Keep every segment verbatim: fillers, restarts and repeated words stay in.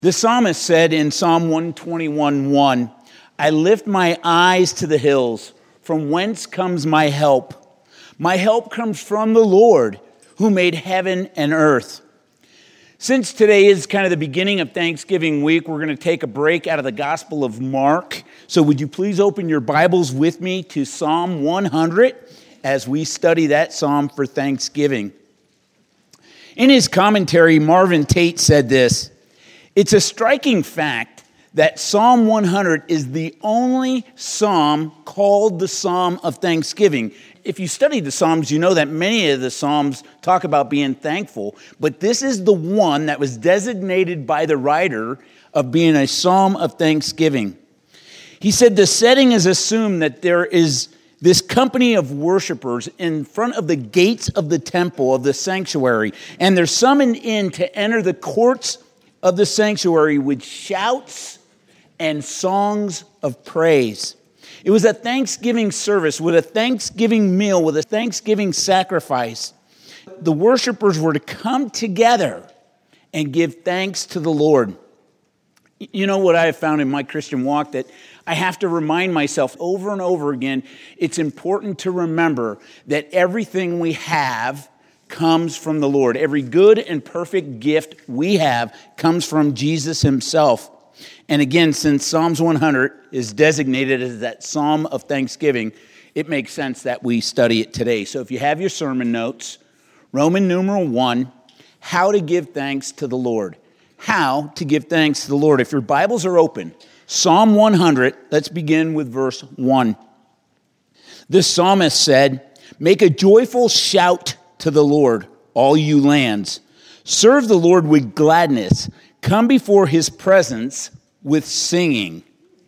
The psalmist said in Psalm one twenty-one one, I lift my eyes to the hills, from whence comes my help? My help comes from the Lord, who made heaven and earth. Since today is kind of the beginning of Thanksgiving week, we're going to take a break out of the Gospel of Mark. So would you please open your Bibles with me to Psalm one hundred as we study that psalm for Thanksgiving. In his commentary, Marvin Tate said this, it's a striking fact that Psalm one hundred is the only psalm called the Psalm of Thanksgiving. If you study the Psalms, you know that many of the Psalms talk about being thankful, but this is the one that was designated by the writer of being a Psalm of Thanksgiving. He said the setting is assumed that there is this company of worshipers in front of the gates of the temple, of the sanctuary, and they're summoned in to enter the courts of the sanctuary with shouts and songs of praise. It was a Thanksgiving service with a Thanksgiving meal, with a Thanksgiving sacrifice. The worshipers were to come together and give thanks to the Lord. You know what I have found in my Christian walk? That I have to remind myself over and over again, it's important to remember that everything we have comes from the Lord. Every good and perfect gift we have comes from Jesus himself. And again, since Psalms one hundred is designated as that Psalm of Thanksgiving, it makes sense that we study it today. So if you have your sermon notes, Roman numeral one, how to give thanks to the Lord. How to give thanks to the Lord. If your Bibles are open, Psalm one hundred, let's begin with verse one. This psalmist said, make a joyful shout to the Lord, all you lands. Serve the Lord with gladness. Come before his presence with singing.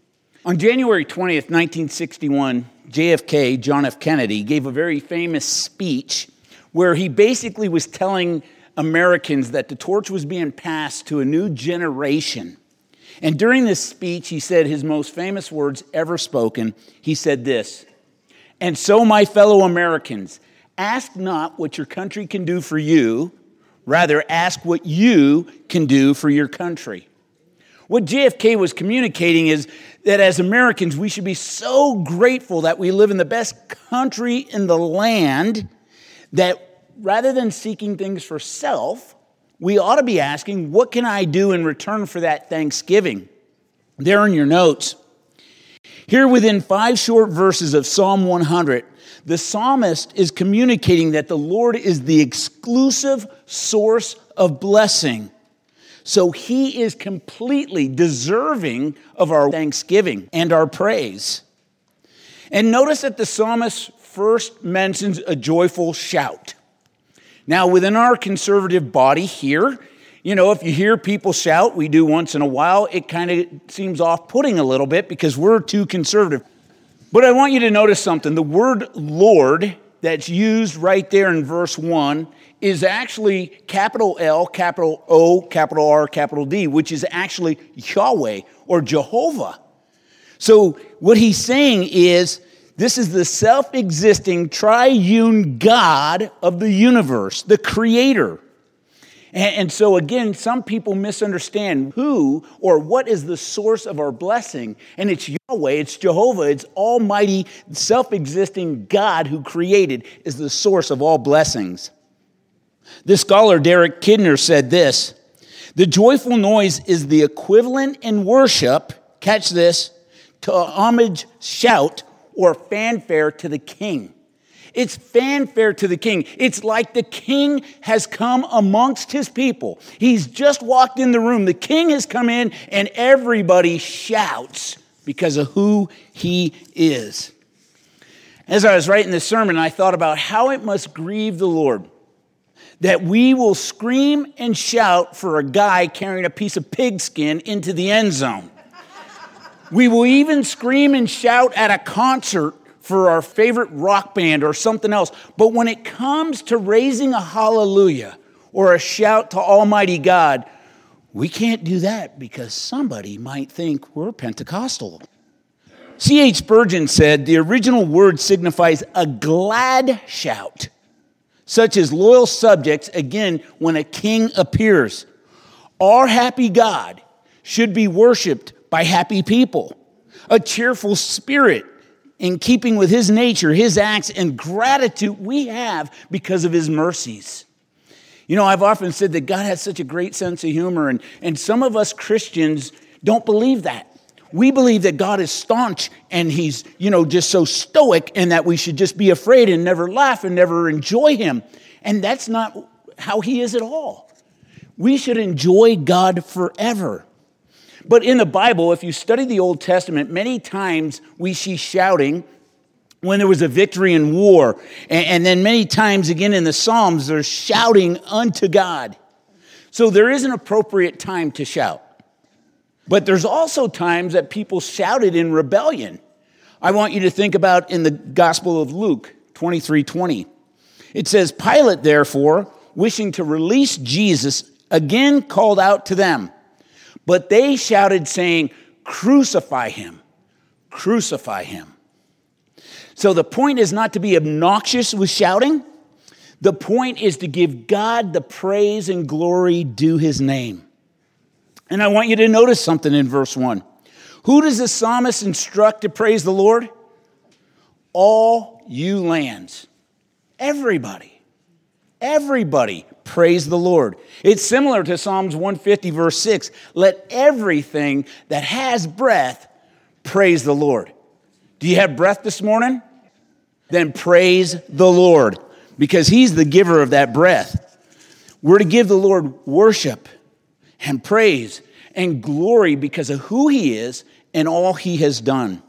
On January twentieth, nineteen sixty-one, J F K, John F. Kennedy, gave a very famous speech where he basically was telling Americans that the torch was being passed to a new generation. And during this speech, he said his most famous words ever spoken. He said this, and so my fellow Americans, ask not what your country can do for you, rather ask what you can do for your country. What J F K was communicating is that as Americans, we should be so grateful that we live in the best country in the land that rather than seeking things for self, we ought to be asking, what can I do in return for that Thanksgiving? There in your notes. Here within five short verses of Psalm one hundred, the psalmist is communicating that the Lord is the exclusive source of blessing. So he is completely deserving of our thanksgiving and our praise. And notice that the psalmist first mentions a joyful shout. Now, within our conservative body here, you know, if you hear people shout, we do once in a while, it kind of seems off-putting a little bit because we're too conservative. But I want you to notice something. The word Lord that's used right there in verse one is actually capital L, capital O, capital R, capital D, which is actually Yahweh or Jehovah. So what he's saying is, this is the self-existing triune God of the universe, the creator. And, and so again, some people misunderstand who or what is the source of our blessing. And it's Yahweh, it's Jehovah, it's almighty, self-existing God who created is the source of all blessings. The scholar Derek Kidner said this, the joyful noise is the equivalent in worship, catch this, to a homage shout or fanfare to the king. It's fanfare to the king. It's like the king has come amongst his people. He's just walked in the room. The king has come in and everybody shouts because of who he is. As I was writing this sermon, I thought about how it must grieve the Lord that we will scream and shout for a guy carrying a piece of pigskin into the end zone. We will even scream and shout at a concert for our favorite rock band or something else. But when it comes to raising a hallelujah or a shout to Almighty God, we can't do that because somebody might think we're Pentecostal. C H Spurgeon said the original word signifies a glad shout, such as loyal subjects, again, when a king appears. Our happy God should be worshiped by happy people. A cheerful spirit in keeping with his nature, his acts, and gratitude we have because of his mercies. You know, I've often said that God has such a great sense of humor, and, and some of us Christians don't believe that. We believe that God is staunch and he's, you know, just so stoic, and that we should just be afraid and never laugh and never enjoy him. And that's not how he is at all. We should enjoy God forever. But in the Bible, if you study the Old Testament, many times we see shouting when there was a victory in war. And, and then many times again in the Psalms, there's shouting unto God. So there is an appropriate time to shout. But there's also times that people shouted in rebellion. I want you to think about in the Gospel of Luke twenty-three twenty. It says, Pilate, therefore, wishing to release Jesus, again called out to them. But they shouted, saying, crucify him, crucify him. So the point is not to be obnoxious with shouting. The point is to give God the praise and glory due his name. And I want you to notice something in verse one. Who does the psalmist instruct to praise the Lord? All you lands. Everybody. Everybody praise the Lord. It's similar to Psalms one fifty, verse six. Let everything that has breath praise the Lord. Do you have breath this morning? Then praise the Lord, because he's the giver of that breath. We're to give the Lord worship and praise and glory because of who he is and all he has done.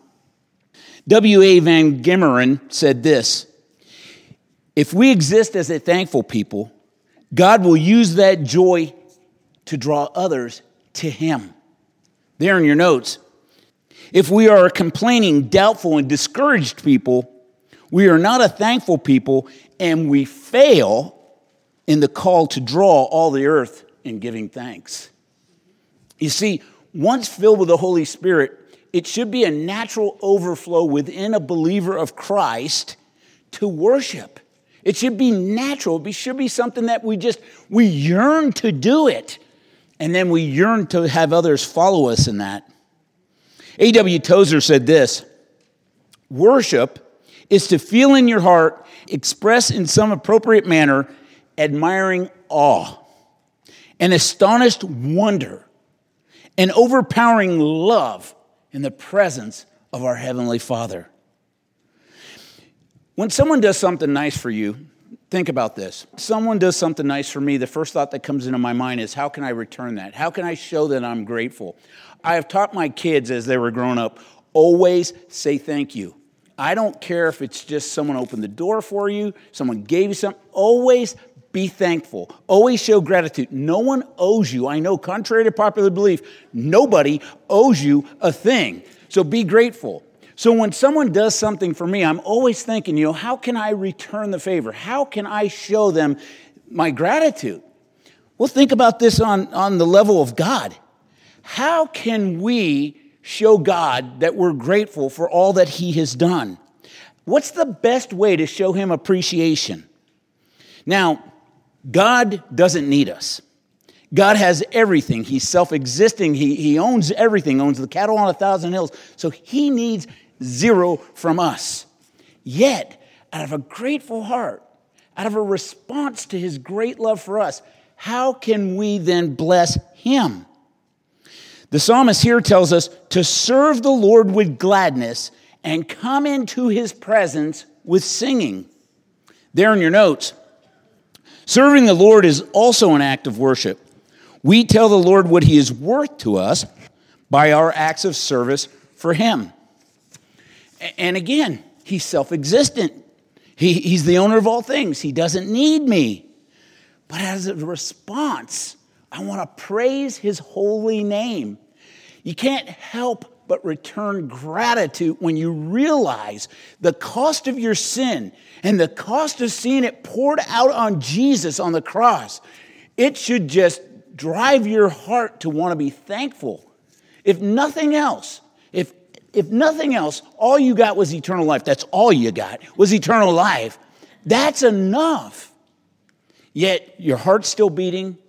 W A Van Gemeren said this: if we exist as a thankful people, God will use that joy to draw others to him. There in your notes. If we are a complaining, doubtful, and discouraged people, we are not a thankful people, and we fail in the call to draw all the earth in giving thanks. You see, once filled with the Holy Spirit, it should be a natural overflow within a believer of Christ to worship. It should be natural. It should be something that we just, we yearn to do it. And then we yearn to have others follow us in that. A W Tozer said this: worship is to feel in your heart, express in some appropriate manner, admiring awe, an astonished wonder, an overpowering love in the presence of our Heavenly Father. When someone does something nice for you, think about this. Someone does something nice for me, the first thought that comes into my mind is, how can I return that? How can I show that I'm grateful? I have taught my kids as they were growing up, always say thank you. I don't care if it's just someone opened the door for you, someone gave you something. Always be thankful. Always show gratitude. No one owes you. I know, contrary to popular belief, nobody owes you a thing. So be grateful. So when someone does something for me, I'm always thinking, you know, how can I return the favor? How can I show them my gratitude? Well, think about this on, on the level of God. How can we show God that we're grateful for all that he has done? What's the best way to show him appreciation? Now, God doesn't need us. God has everything. He's self-existing. He, he owns everything, owns the cattle on a thousand hills. So he needs zero from us. Yet, out of a grateful heart, out of a response to his great love for us, how can we then bless him? The psalmist here tells us to serve the Lord with gladness and come into his presence with singing. There in your notes, serving the Lord is also an act of worship. We tell the Lord what he is worth to us by our acts of service for him. And again, he's self-existent. He, he's the owner of all things. He doesn't need me. But as a response, I want to praise his holy name. You can't help but return gratitude when you realize the cost of your sin and the cost of seeing it poured out on Jesus on the cross. It should just drive your heart to want to be thankful. If nothing else, if if nothing else, all you got was eternal life. That's all you got was eternal life. That's enough. Yet your heart's still beating,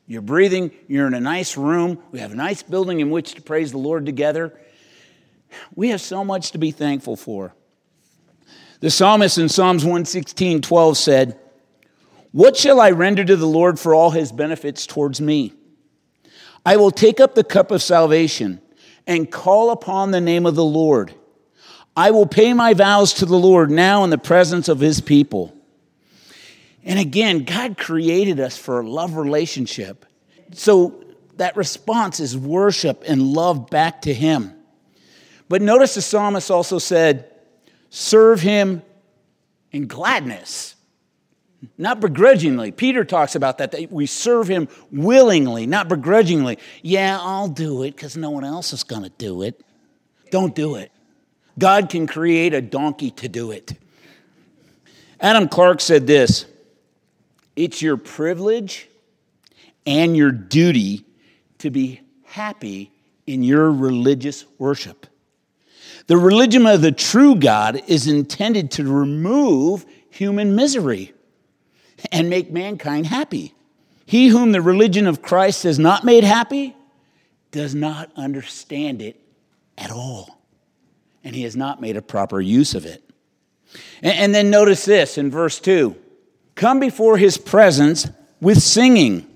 You're breathing. You're in a nice room. We have a nice building in which to praise the Lord together. We have so much to be thankful for. The psalmist in Psalms one sixteen, twelve said, "What shall I render to the Lord for all his benefits towards me? I will take up the cup of salvation and call upon the name of the Lord. I will pay my vows to the Lord now in the presence of his people." And again, God created us for a love relationship. So that response is worship and love back to him. But notice the psalmist also said, serve him in gladness, not begrudgingly. Peter talks about that, that we serve him willingly, not begrudgingly. Yeah, I'll do it because no one else is going to do it. Don't do it. God can create a donkey to do it. Adam Clark said this, "It's your privilege and your duty to be happy in your religious worship. The religion of the true God is intended to remove human misery and make mankind happy. He whom the religion of Christ has not made happy does not understand it at all, and he has not made a proper use of it." And, and then notice this in verse two. Come before his presence with singing.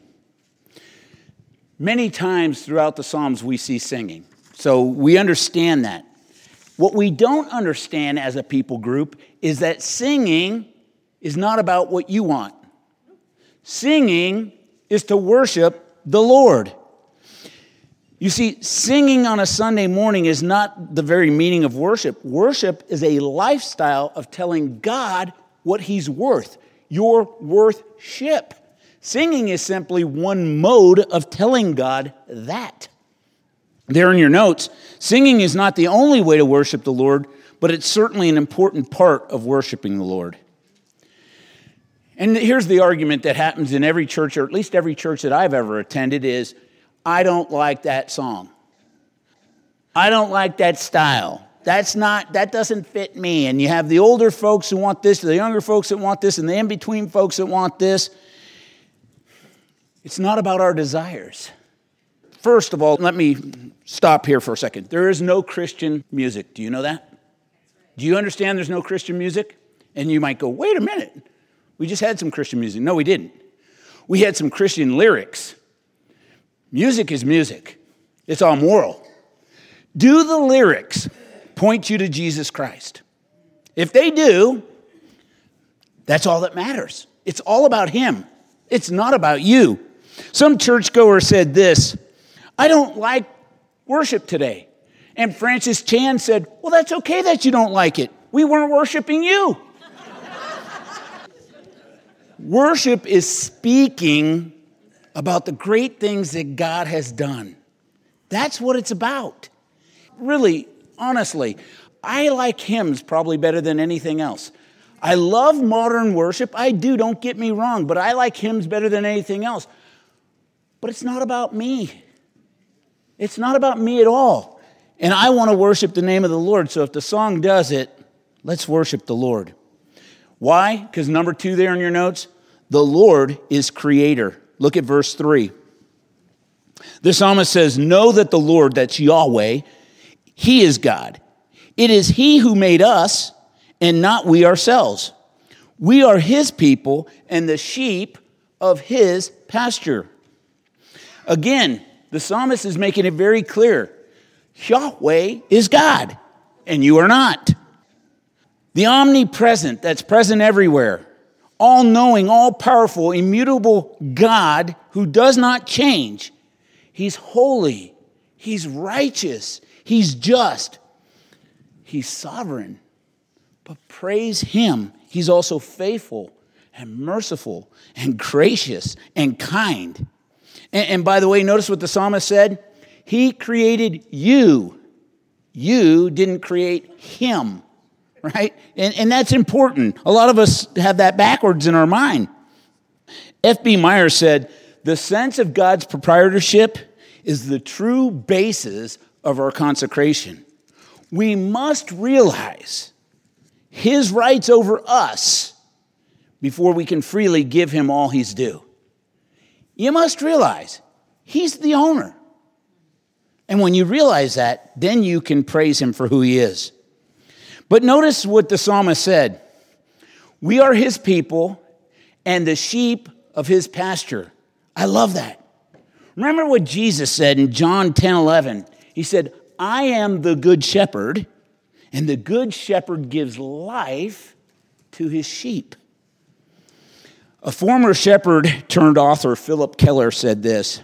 Many times throughout the Psalms we see singing. So we understand that. What we don't understand as a people group is that singing is not about what you want. Singing is to worship the Lord. You see, singing on a Sunday morning is not the very meaning of worship. Worship is a lifestyle of telling God what he's worth. You're worth-ship. Singing is simply one mode of telling God that. There in your notes, singing is not the only way to worship the Lord, but it's certainly an important part of worshiping the Lord. And here's the argument that happens in every church, or at least every church that I've ever attended, is, I don't like that song. I don't like that style. That's not, that doesn't fit me. And you have the older folks who want this, the younger folks that want this, and the in-between folks that want this. It's not about our desires. First of all, let me stop here for a second. There is no Christian music. Do you know that? Do you understand there's no Christian music? And you might go, wait a minute. We just had some Christian music. No, we didn't. We had some Christian lyrics. Music is music. It's all moral. Do the lyrics point you to Jesus Christ? If they do, that's all that matters. It's all about him. It's not about you. Some churchgoer said this, I don't like worship today. And Francis Chan said, well, that's okay that you don't like it. We weren't worshiping you. Worship is speaking about the great things that God has done. That's what it's about. Really, honestly, I like hymns probably better than anything else. I love modern worship. I do, don't get me wrong, but I like hymns better than anything else. But it's not about me. It's not about me at all. And I want to worship the name of the Lord. So if the song does it, let's worship the Lord. Why? Because number two there in your notes, the Lord is creator. Look at verse three. The psalmist says, know that the Lord, that's Yahweh, he is God. It is he who made us and not we ourselves. We are his people and the sheep of his pasture. Again, the psalmist is making it very clear. Yahweh is God, and you are not. The omnipresent, that's present everywhere, all-knowing, all-powerful, immutable God who does not change. He's holy. He's righteous. He's just. He's sovereign. But praise him. He's also faithful and merciful and gracious and kind. And, and by the way, notice what the psalmist said. He created you. You didn't create him, right? And, and that's important. A lot of us have that backwards in our mind. F B Meyer said, the sense of God's proprietorship is the true basis of our consecration. We must realize his rights over us before we can freely give him all he's due. you must realize he's the owner. And when you realize that, then you can praise him for who he is. But notice what the psalmist said. We are his people and the sheep of his pasture. I love that. Remember what Jesus said in John ten eleven. He said, I am the good shepherd, and the good shepherd gives life to his sheep. A former shepherd turned author, Philip Keller, said this.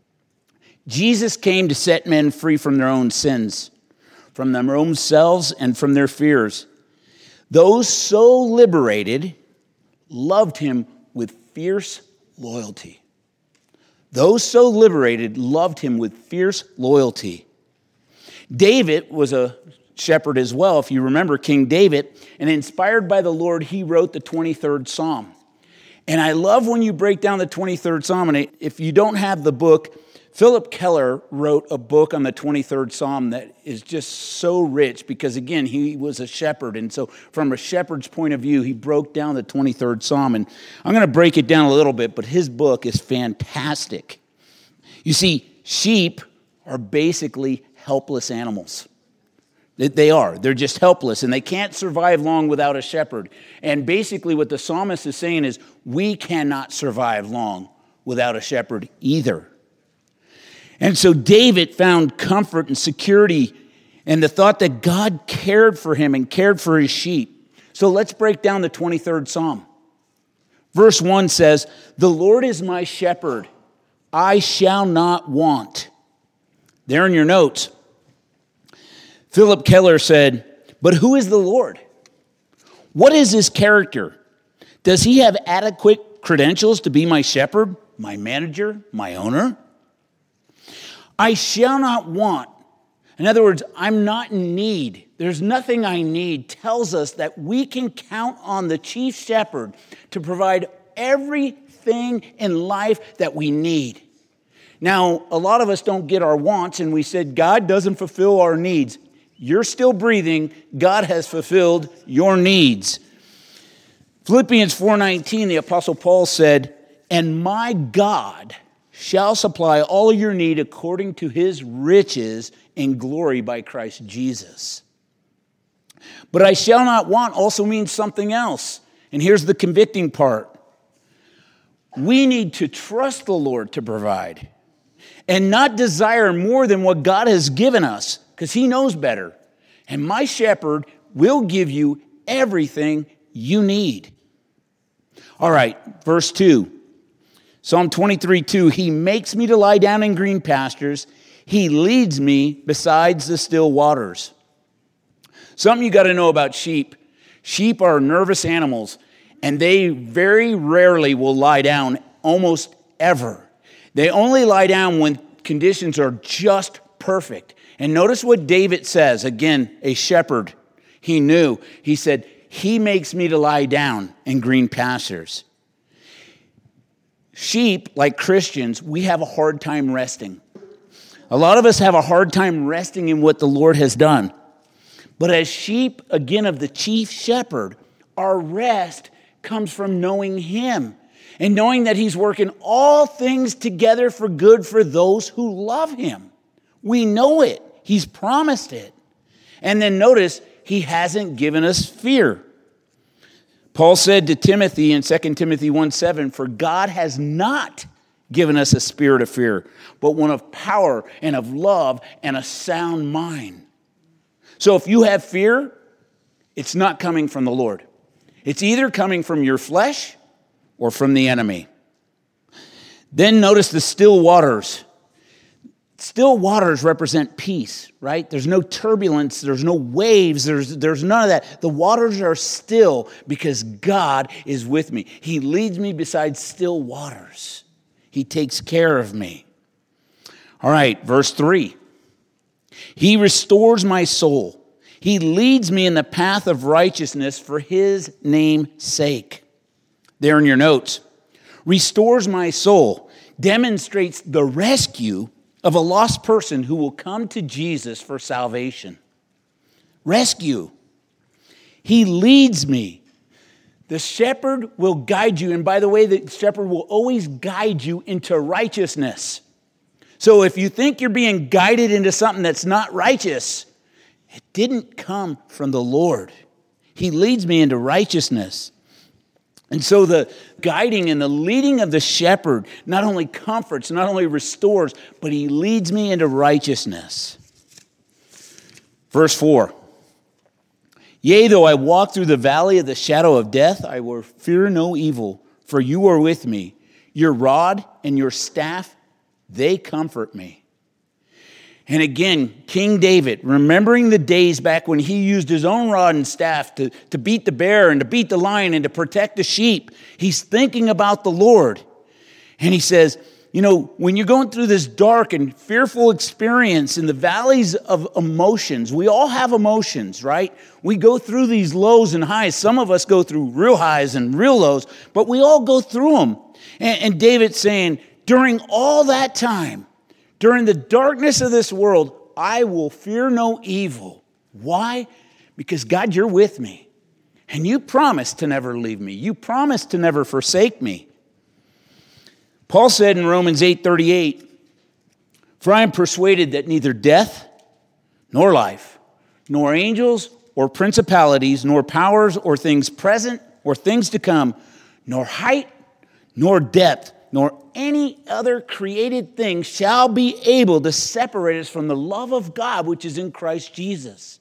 Jesus came to set men free from their own sins, from their own selves, and from their fears. Those so liberated loved him with fierce loyalty. Those so liberated loved him with fierce loyalty. David was a shepherd as well, if you remember King David, and inspired by the Lord, he wrote the twenty-third Psalm. And I love when you break down the twenty-third Psalm, and if you don't have the book, Philip Keller wrote a book on the twenty-third Psalm that is just so rich because, again, he was a shepherd. And so from a shepherd's point of view, he broke down the twenty-third Psalm. And I'm going to break it down a little bit, but his book is fantastic. You see, sheep are basically helpless animals. They are. They're just helpless, and they can't survive long without a shepherd. And basically what the psalmist is saying is we cannot survive long without a shepherd either. And so David found comfort and security in the thought that God cared for him and cared for his sheep. So let's break down the twenty-third Psalm. Verse one says, the Lord is my shepherd, I shall not want. There in your notes, Philip Keller said, but who is the Lord? What is his character? Does he have adequate credentials to be my shepherd, my manager, my owner? I shall not want. In other words, I'm not in need. There's nothing I need. Tells us that we can count on the chief shepherd to provide everything in life that we need. Now, a lot of us don't get our wants, and we said God doesn't fulfill our needs. You're still breathing. God has fulfilled your needs. Philippians four nineteen, the Apostle Paul said, and my God shall supply all your need according to his riches in glory by Christ Jesus. But I shall not want also means something else. And here's the convicting part. We need to trust the Lord to provide and not desire more than what God has given us, because he knows better. And my shepherd will give you everything you need. All right, verse two. Psalm twenty-three two, he makes me to lie down in green pastures. He leads me besides the still waters. Something you got to know about sheep. Sheep are nervous animals, and they very rarely will lie down, almost ever. They only lie down when conditions are just perfect. And notice what David says. Again, a shepherd. He knew. He said, he makes me to lie down in green pastures. Sheep, like Christians, we have a hard time resting. A lot of us have a hard time resting in what the Lord has done. But as sheep, again, of the chief shepherd, our rest comes from knowing him and knowing that he's working all things together for good for those who love him. We know it. He's promised it. And then notice, he hasn't given us fear. Paul said to Timothy in Second Timothy one seven, for God has not given us a spirit of fear, but one of power and of love and a sound mind. So if you have fear, it's not coming from the Lord. It's either coming from your flesh or from the enemy. Then notice the still waters. Still waters represent peace, right? There's no turbulence. There's no waves. There's, there's none of that. The waters are still because God is with me. He leads me beside still waters. He takes care of me. All right, verse three. He restores my soul. He leads me in the path of righteousness for his name's sake. There in your notes. Restores my soul. Demonstrates the rescue of a lost person who will come to Jesus for salvation. Rescue. He leads me. The shepherd will guide you. And by the way, the shepherd will always guide you into righteousness. So if you think you're being guided into something that's not righteous, it didn't come from the Lord. He leads me into righteousness. And so the guiding and the leading of the shepherd not only comforts, not only restores, but he leads me into righteousness. Verse four. Yea, though I walk through the valley of the shadow of death, I will fear no evil, for you are with me. Your rod and your staff, they comfort me. And again, King David, remembering the days back when he used his own rod and staff to, to beat the bear and to beat the lion and to protect the sheep, he's thinking about the Lord. And he says, you know, when you're going through this dark and fearful experience in the valleys of emotions, we all have emotions, right? We go through these lows and highs. Some of us go through real highs and real lows, but we all go through them. And, and David's saying, during all that time, during the darkness of this world, I will fear no evil. Why? Because God, you're with me. And you promised to never leave me. You promised to never forsake me. Paul said in Romans eight thirty-eight, for I am persuaded that neither death nor life, nor angels or principalities, nor powers or things present or things to come, nor height nor depth, nor any other created thing shall be able to separate us from the love of God which is in Christ Jesus.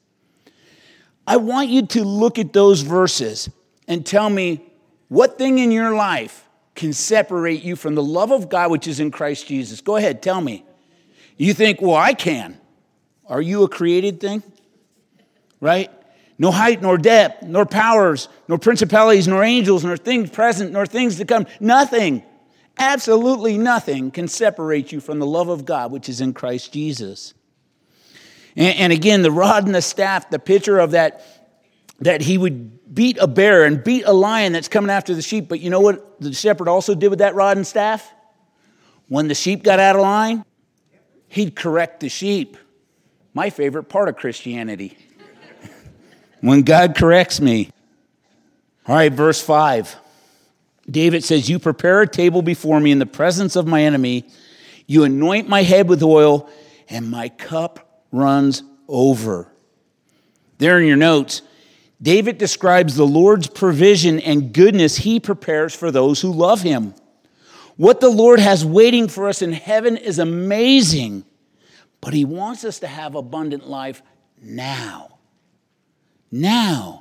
I want you to look at those verses and tell me what thing in your life can separate you from the love of God which is in Christ Jesus. Go ahead, tell me. You think, well, I can. Are you a created thing? Right? No height, nor depth, nor powers, nor principalities, nor angels, nor things present, nor things to come. Nothing. Absolutely nothing can separate you from the love of God, which is in Christ Jesus. And, and again, the rod and the staff, the picture of that, that he would beat a bear and beat a lion that's coming after the sheep. But you know what the shepherd also did with that rod and staff? When the sheep got out of line, he'd correct the sheep. My favorite part of Christianity. When God corrects me. All right, verse five. David says, you prepare a table before me in the presence of my enemy. You anoint my head with oil, and my cup runs over. There in your notes, David describes the Lord's provision and goodness he prepares for those who love him. What the Lord has waiting for us in heaven is amazing, but he wants us to have abundant life now. Now.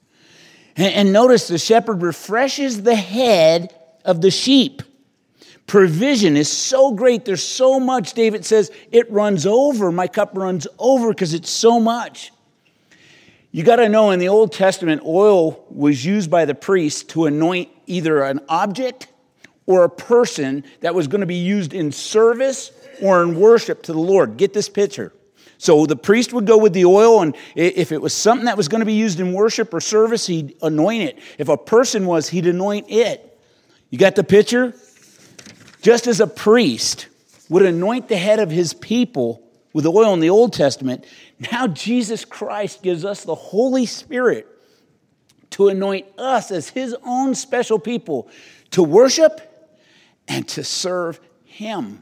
And notice the shepherd refreshes the head of the sheep. Provision is so great. There's so much, David says, it runs over. My cup runs over because it's so much. You got to know in the Old Testament, oil was used by the priest to anoint either an object or a person that was going to be used in service or in worship to the Lord. Get this picture. So the priest would go with the oil, and if it was something that was going to be used in worship or service, he'd anoint it. If a person was, he'd anoint it. You got the picture? Just as a priest would anoint the head of his people with oil in the Old Testament, now Jesus Christ gives us the Holy Spirit to anoint us as his own special people to worship and to serve him.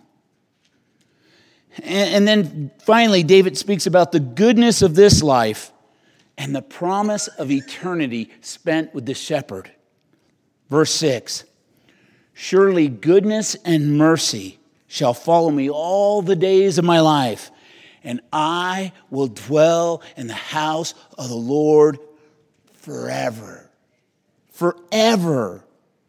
And then finally, David speaks about the goodness of this life and the promise of eternity spent with the shepherd. Verse six, surely goodness and mercy shall follow me all the days of my life, and I will dwell in the house of the Lord forever. Forever.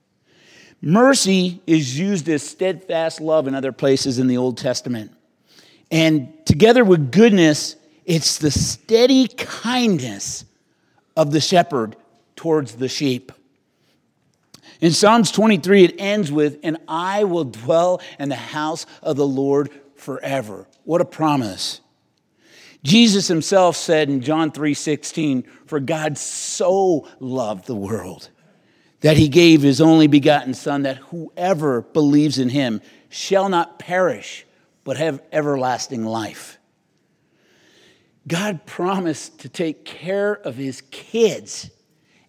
Mercy is used as steadfast love in other places in the Old Testament. And together with goodness, it's the steady kindness of the shepherd towards the sheep. In Psalms twenty-three, it ends with, and I will dwell in the house of the Lord forever. What a promise. Jesus himself said in John three sixteen, for God so loved the world that he gave his only begotten Son, that whoever believes in him shall not perish, but have everlasting life. God promised to take care of his kids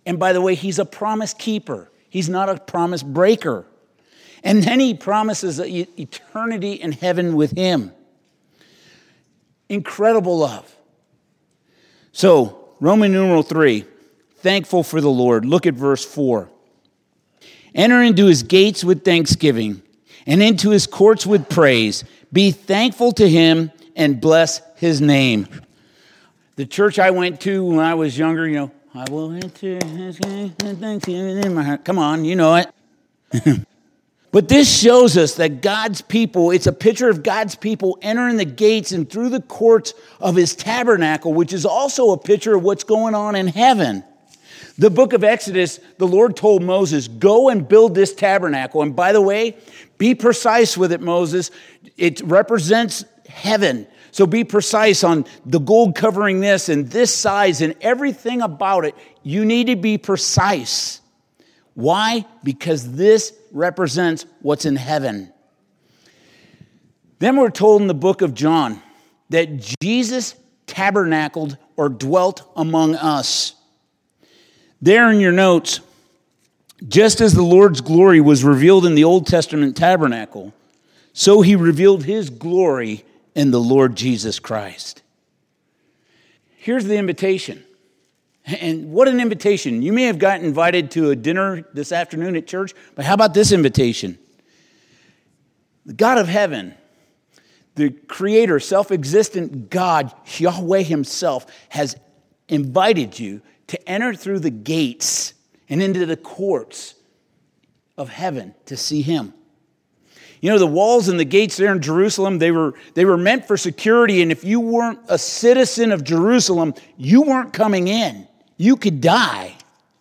And by the way, he's a promise keeper. He's not a promise breaker. And then he promises eternity in heaven with him. Incredible love. So, Roman numeral three, thankful for the Lord. Look at verse four. Enter into his gates with thanksgiving and into his courts with praise. Be thankful to him and bless his name. The church I went to when I was younger, you know, I will enter his gates with thanksgiving in my heart. Come on, you know it. But this shows us that God's people, it's a picture of God's people entering the gates and through the courts of his tabernacle, which is also a picture of what's going on in heaven. The book of Exodus, the Lord told Moses, go and build this tabernacle. And by the way, be precise with it, Moses. It represents heaven. So be precise on the gold covering this and this size and everything about it. You need to be precise. Why? Because this represents what's in heaven. Then we're told in the book of John that Jesus tabernacled or dwelt among us. There in your notes, just as the Lord's glory was revealed in the Old Testament tabernacle, so he revealed his glory in the Lord Jesus Christ. Here's the invitation. And what an invitation. You may have gotten invited to a dinner this afternoon at church, but how about this invitation? The God of heaven, the creator, self-existent God, Yahweh himself, has invited you to enter through the gates and into the courts of heaven to see him. You know, the walls and the gates there in Jerusalem, they were, they were meant for security, and if you weren't a citizen of Jerusalem, you weren't coming in. You could die.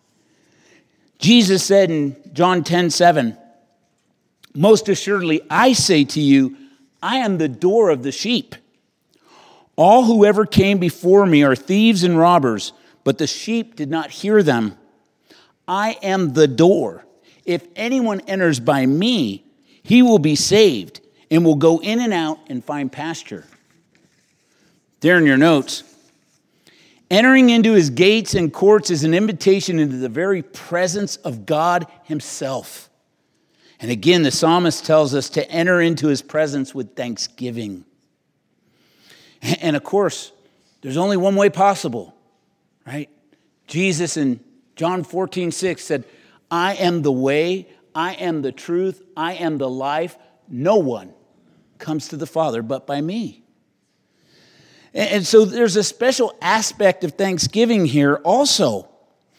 Jesus said in John ten seven, most assuredly, I say to you, I am the door of the sheep. All who ever came before me are thieves and robbers, but the sheep did not hear them. I am the door. If anyone enters by me, he will be saved and will go in and out and find pasture. There in your notes, entering into his gates and courts is an invitation into the very presence of God himself. And again, the psalmist tells us to enter into his presence with thanksgiving. And of course, there's only one way possible, right? Jesus in John fourteen six said, I am the way, I am the truth, I am the life. No one comes to the Father but by me. And so there's a special aspect of Thanksgiving here also.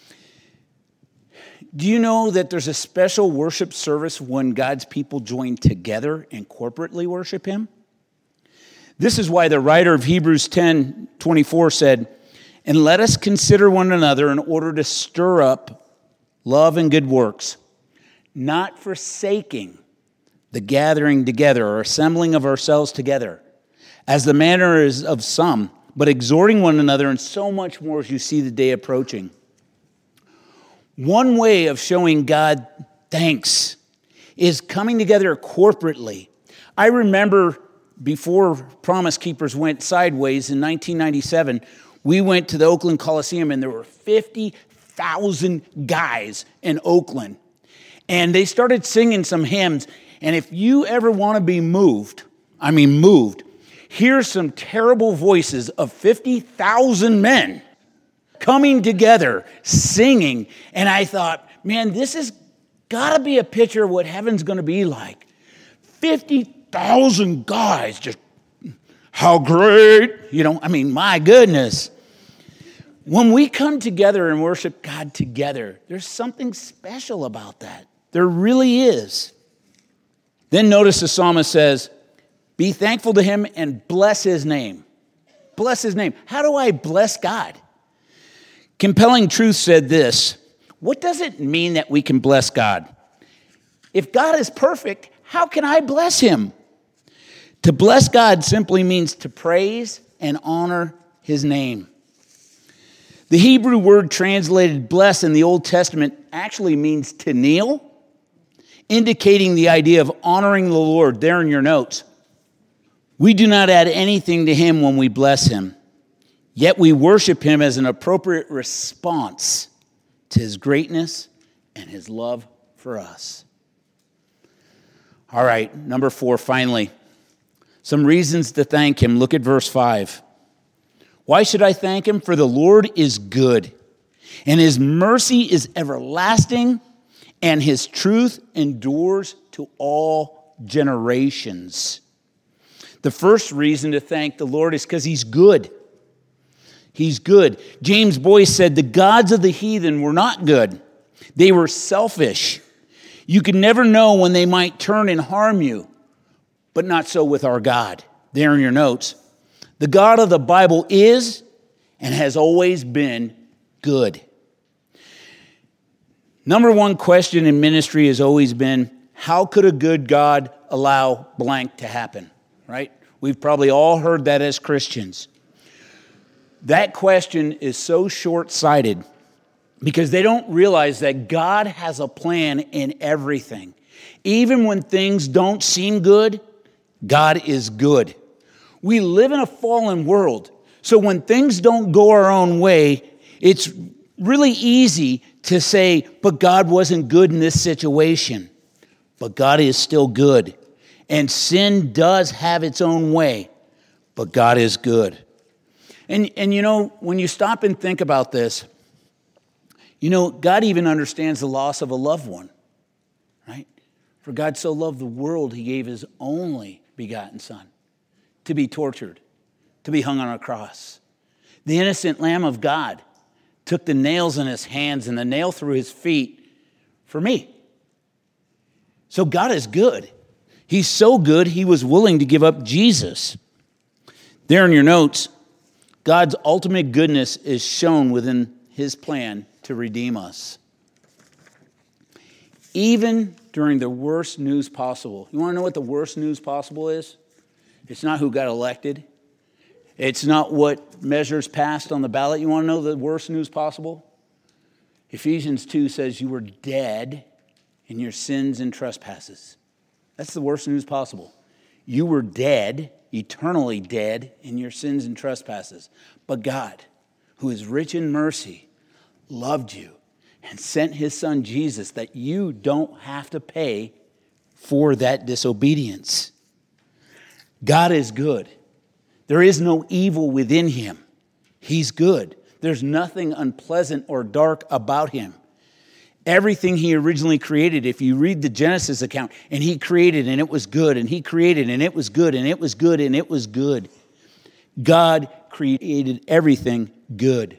Do you know that there's a special worship service when God's people join together and corporately worship him? This is why the writer of Hebrews ten twenty-four said, and let us consider one another in order to stir up love and good works, not forsaking the gathering together or assembling of ourselves together, as the manner is of some, but exhorting one another, and so much more as you see the day approaching. One way of showing God thanks is coming together corporately. I remember before Promise Keepers went sideways in nineteen ninety-seven, we went to the Oakland Coliseum, and there were fifty thousand guys in Oakland. And they started singing some hymns, and if you ever want to be moved, I mean moved, here's some terrible voices of fifty thousand men coming together, singing. And I thought, man, this has got to be a picture of what heaven's going to be like. fifty thousand guys just, how great. You know, I mean, my goodness. When we come together and worship God together, there's something special about that. There really is. Then notice the psalmist says, be thankful to him and bless his name. Bless his name. How do I bless God? Compelling Truth said this, what does it mean that we can bless God? If God is perfect, how can I bless him? To bless God simply means to praise and honor his name. The Hebrew word translated bless in the Old Testament actually means to kneel, indicating the idea of honoring the Lord. There in your notes. We do not add anything to him when we bless him, yet we worship him as an appropriate response to his greatness and his love for us. All right, number four, finally. Some reasons to thank him. Look at verse five. Why should I thank him? For the Lord is good, and his mercy is everlasting, and his truth endures to all generations. The first reason to thank the Lord is because he's good. He's good. James Boyce said, the gods of the heathen were not good. They were selfish. You can never know when they might turn and harm you, but not so with our God. There in your notes. The God of the Bible is and has always been good. Number one question in ministry has always been, how could a good God allow blank to happen? Right? We've probably all heard that as Christians. That question is so short-sighted because they don't realize that God has a plan in everything. Even when things don't seem good, God is good. We live in a fallen world, so when things don't go our own way, it's really easy to say, but God wasn't good in this situation. But God is still good. And sin does have its own way, but God is good. And, and you know, when you stop and think about this, you know, God even understands the loss of a loved one, right? For God so loved the world, he gave his only begotten Son to be tortured, to be hung on a cross. The innocent Lamb of God took the nails in his hands and the nail through his feet for me. So God is good. He's so good, he was willing to give up Jesus. There in your notes, God's ultimate goodness is shown within his plan to redeem us. Even during the worst news possible. You want to know what the worst news possible is? It's not who got elected. It's not what measures passed on the ballot. You want to know the worst news possible? Ephesians two says you were dead in your sins and trespasses. That's the worst news possible. You were dead, eternally dead in your sins and trespasses. But God, who is rich in mercy, loved you and sent his Son Jesus that you don't have to pay for that disobedience. God is good. There is no evil within him. He's good. There's nothing unpleasant or dark about him. Everything he originally created, if you read the Genesis account, and he created and it was good, and he created and it was good, and it was good, and it was good. God created everything good.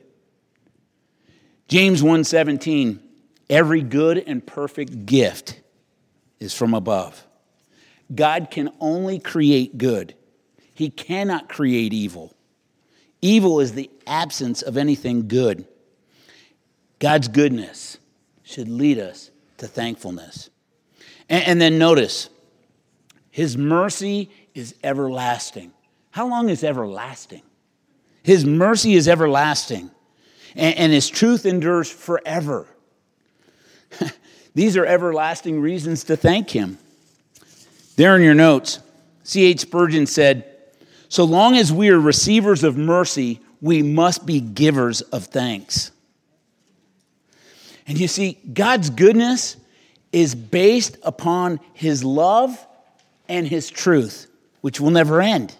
James one seventeen, every good and perfect gift is from above. God can only create good. He cannot create evil. Evil is the absence of anything good. God's goodness should lead us to thankfulness. And, and then notice, his mercy is everlasting. How long is everlasting? His mercy is everlasting. And, and his truth endures forever. These are everlasting reasons to thank him. There in your notes, C H Spurgeon said, so long as we are receivers of mercy, we must be givers of thanks. And you see, God's goodness is based upon his love and his truth, which will never end.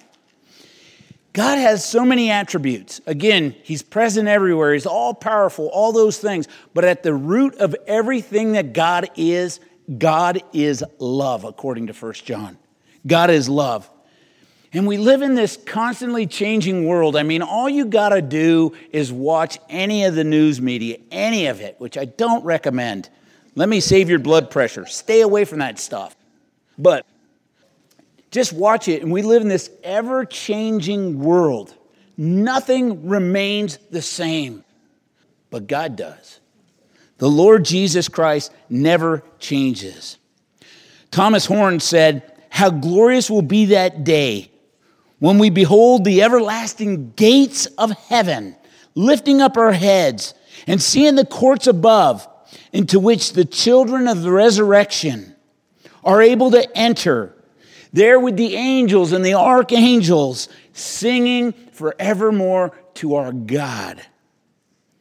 God has so many attributes. Again, he's present everywhere. He's all powerful, all those things. But at the root of everything that God is, God is love, according to First John. God is love. And we live in this constantly changing world. I mean, all you got to do is watch any of the news media, any of it, which I don't recommend. Let me save your blood pressure. Stay away from that stuff. But just watch it, and we live in this ever-changing world. Nothing remains the same, but God does. The Lord Jesus Christ never changes. Thomas Horn said, how glorious will be that day when we behold the everlasting gates of heaven, lifting up our heads and seeing the courts above, into which the children of the resurrection are able to enter, there with the angels and the archangels, singing forevermore to our God.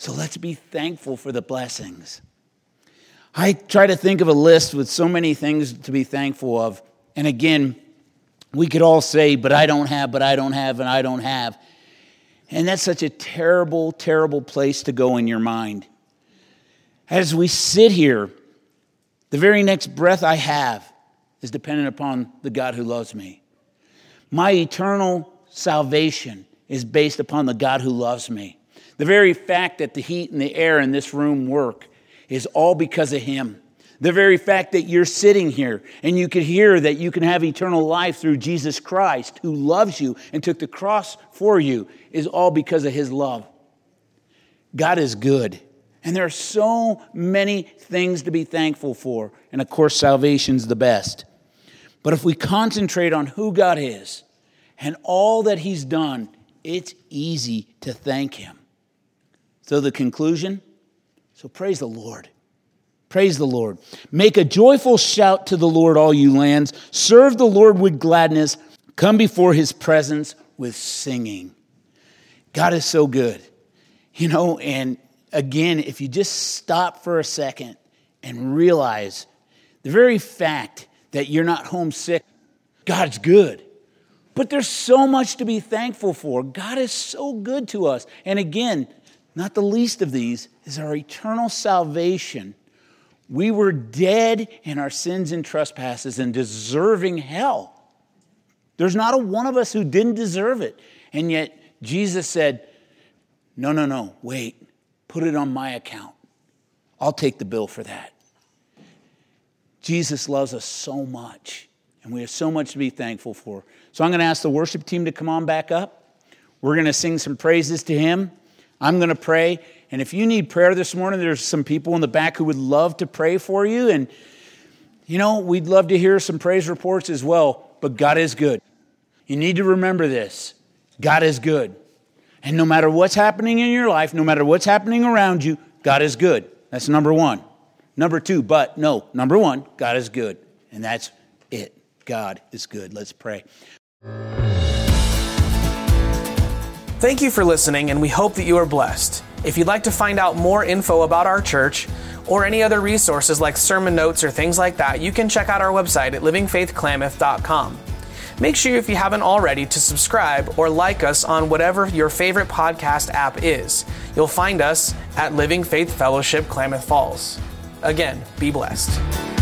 So let's be thankful for the blessings. I try to think of a list with so many things to be thankful of. And again, we could all say, but I don't have, but I don't have, and I don't have. And that's such a terrible, terrible place to go in your mind. As we sit here, the very next breath I have is dependent upon the God who loves me. My eternal salvation is based upon the God who loves me. The very fact that the heat and the air in this room work is all because of him. The very fact that you're sitting here and you can hear that you can have eternal life through Jesus Christ, who loves you and took the cross for you, is all because of his love. God is good. And there are so many things to be thankful for. And of course, salvation's the best. But if we concentrate on who God is and all that he's done, it's easy to thank him. So the conclusion, so praise the Lord. Praise the Lord. Make a joyful shout to the Lord, all you lands. Serve the Lord with gladness. Come before his presence with singing. God is so good. You know, and again, if you just stop for a second and realize the very fact that you're not homesick, God's good. But there's so much to be thankful for. God is so good to us. And again, not the least of these is our eternal salvation. We were dead in our sins and trespasses and deserving hell. There's not a one of us who didn't deserve it. And yet Jesus said, no, no, no, wait, put it on my account. I'll take the bill for that. Jesus loves us so much, and we have so much to be thankful for. So I'm going to ask the worship team to come on back up. We're going to sing some praises to him. I'm going to pray. And if you need prayer this morning, there's some people in the back who would love to pray for you. And, you know, we'd love to hear some praise reports as well. But God is good. You need to remember this. God is good. And no matter what's happening in your life, no matter what's happening around you, God is good. That's number one. Number two, but no, number one, God is good. And that's it. God is good. Let's pray. Thank you for listening, and we hope that you are blessed. If you'd like to find out more info about our church or any other resources like sermon notes or things like that, you can check out our website at living faith klamath dot com. Make sure, if you haven't already, to subscribe or like us on whatever your favorite podcast app is. You'll find us at Living Faith Fellowship Klamath Falls. Again, be blessed.